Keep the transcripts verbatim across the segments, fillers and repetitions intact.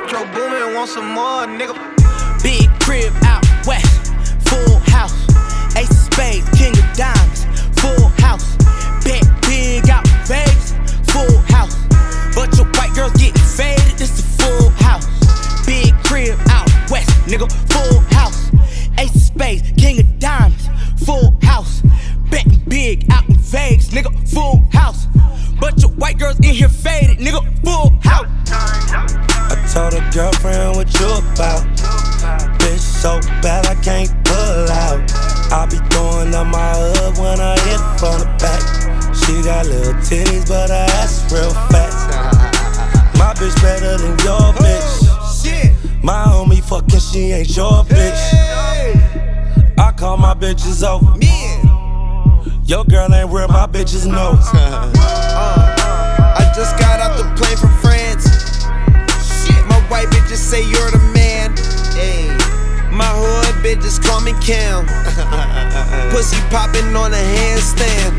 Metro Boomin, want some more, nigga. Big crib out west, full house. Ace of spades, king of diamonds, full house. Bet big out Vegas, full house. But your white girls getting faded, this a full house. Big crib out west, nigga, full house. Ace of spades, king of diamonds, full house. Betting big out in Vegas, nigga, full house. But your white girls in here faded, nigga, full house. I told a girlfriend what you about. Bitch so bad I can't pull out. I be throwing up my hood when I hit from the back. She got little titties but her ass real fat. My bitch better than your bitch. My homie fucking, she ain't your bitch. I call my bitches over. Your girl ain't real, my bitches know. uh, I just got off the plane from France. Shit, my white bitches say you're the man. Ay. My hood bitches call me Cam. Pussy popping on a handstand.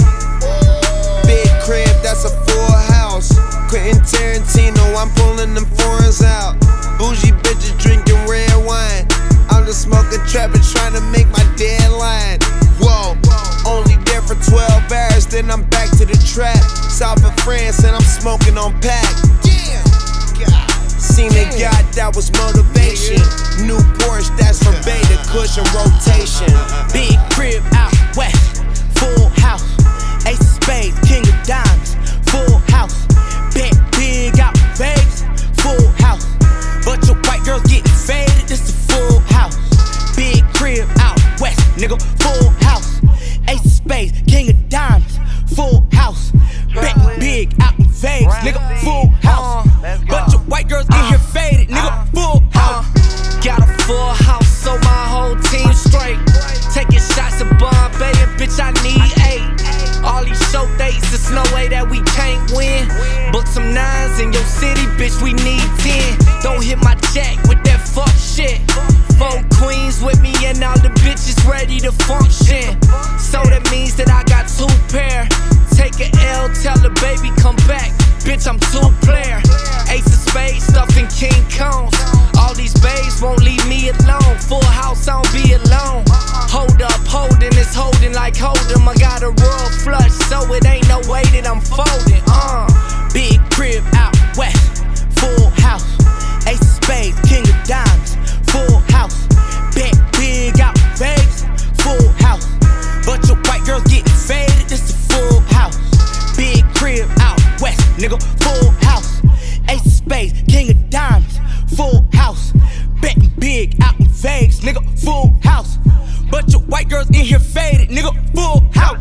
Big crib, that's a full house. Quentin Tarantino, I'm pulling them foreigns out. Bougie bitches drinking red wine. I'm just smoking trap and trying to make my deadline. Whoa, only there for twelve hours, then I'm back to the trap. South of France and I'm smoking on pack. Damn, God. Seen a yacht, that was motivation. New Porsche, that's from beta, cushion rotation. Big crib out west, full house. Ace of spades, king of diamonds, full house. Bet big out Vegas, full house. But your white girls getting faded, this a full house. Big crib out west, nigga, full house. Ace of spades, king of diamonds, full house. Betting big out in Vegas, nigga, full house. But your white girls in here faded, nigga, full house. Got a full house, so my whole team straight. Taking shots at Bombay, and bitch, I need eight. All these show dates, it's no way that we can't win. Book some nines in your city, bitch, we need ten. Don't hit my check with that fuck shit. Four queens with me and all the bitches ready to function. So that means that I got two pair. Take an L, tell the baby come back. Bitch, I'm two player. Ace of spades, stuffing King Kongs. All these babes won't leave me alone. Full house, I don't be alone. Hold up, holding, it's holding like hold'em. I got a royal flush, so it ain't no way that I'm folding. Uh, Big crib out west, full house. Ace of spades, king of diamonds, full house. Bet big out Vegas, full house. But your white girls getting faded, this a full house. Big crib out west, nigga, full house. Ace of spades, king of diamonds, full house. Betting big out in Vegas, nigga, full house. But your white girls in here faded, nigga, full house.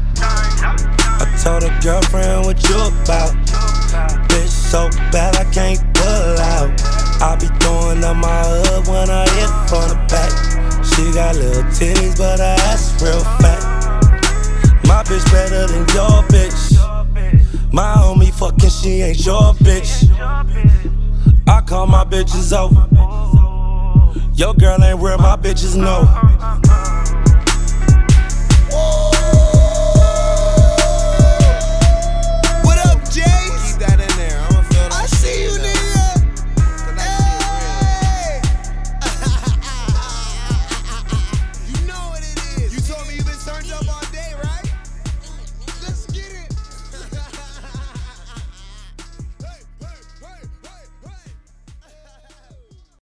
I told a girlfriend what you about. Bitch so bad I can't pull out. I be throwing up my hood when I hit from the back. She got little titties but her ass real fat. My bitch better than your bitch. My homie fucking, she ain't your bitch. I call my bitches over. Your girl ain't real, my bitches know.